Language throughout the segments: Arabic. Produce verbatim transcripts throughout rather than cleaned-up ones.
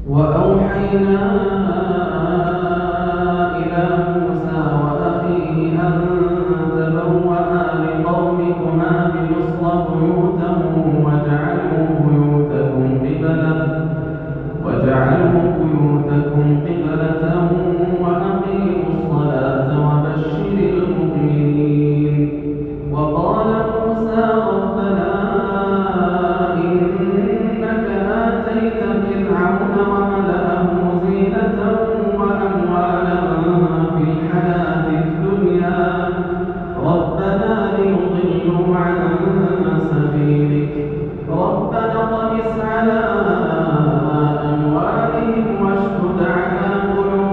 وأوحينا إلى موسى وأخيه أن تبوأ لقومكما بمصر بيوتا واجعلوا بيوتكم قبلة واجعلوا بيوتكم قبلة وأقيموا الصلاة وبشر المؤمنين. وقال موسى ربنا إنك آتيت فرعون وملأه زينة وأموالا في الحياة الدنيا ربنا ليضلوا عن سبيلك ربنا اطمس على أموالهم واشدد على قلوبهم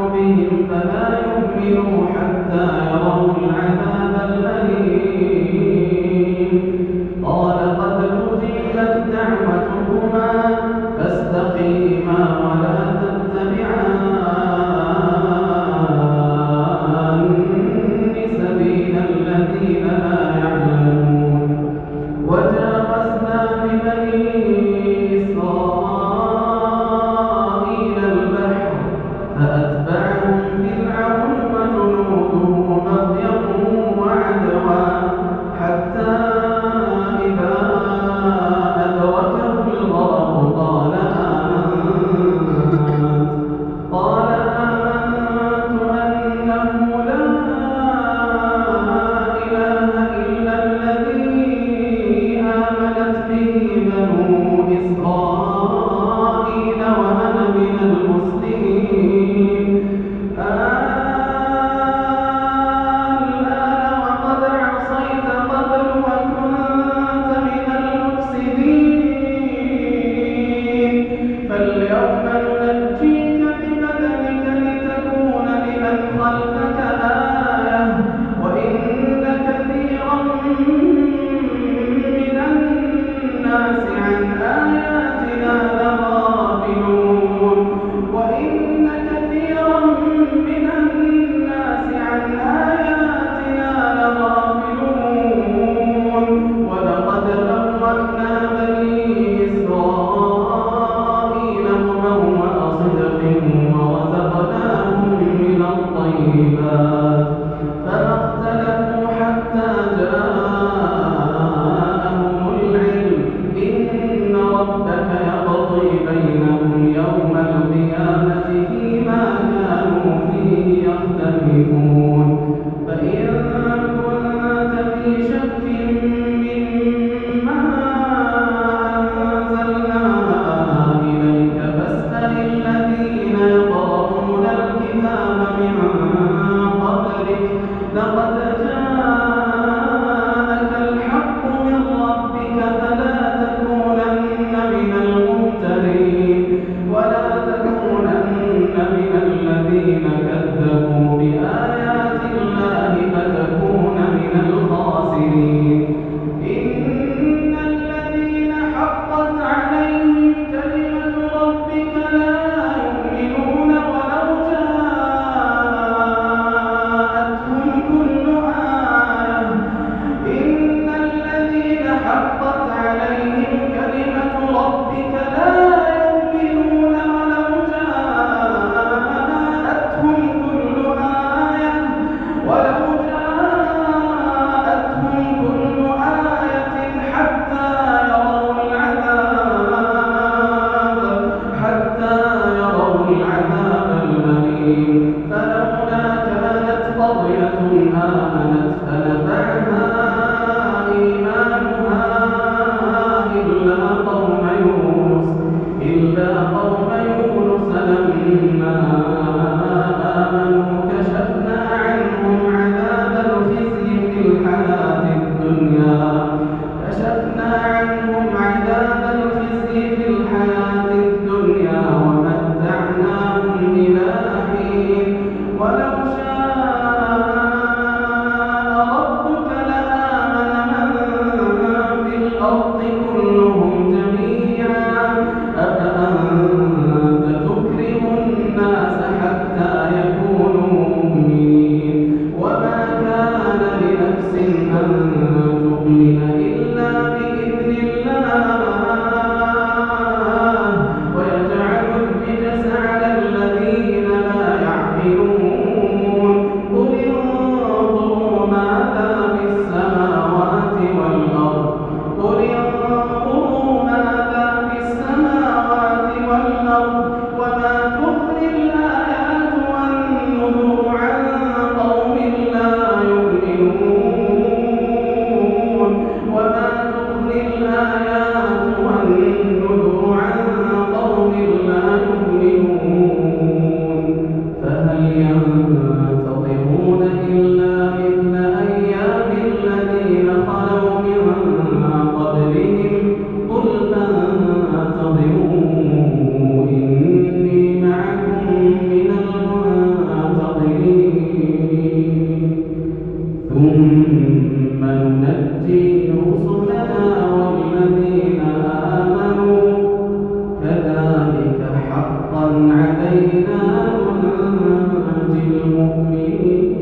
علينا ننجي المؤمنين.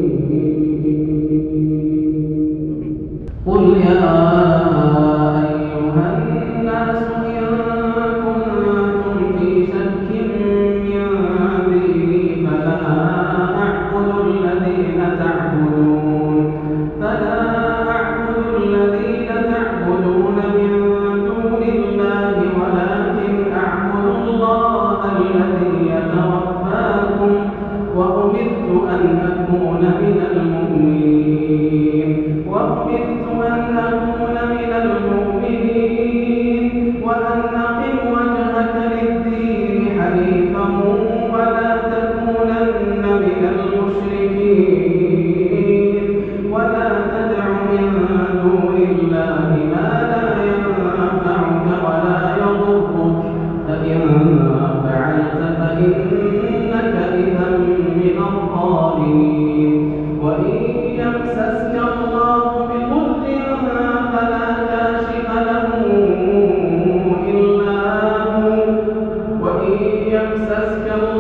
قل يا أيها الناس إن كنتم في شك من ديني فلا أعبد الذين تعبدون فلا أعبد الذين تعبدون من دون الله ولكن أعبد الله الذي يتوفاكم وأمرت أن أكون من المؤمنين وأمرت أن أكون من المؤمنين وأن أقم وجهك للدين حنيفا ولا تكونن من المشركين ولا تدع من دون الله ما لا ينفعك ولا يضرك فإن فعلت فإنك إذا من الظالمين. وإن يمسسك الله بضر فلا كاشف له إلا هو وإن يمسسك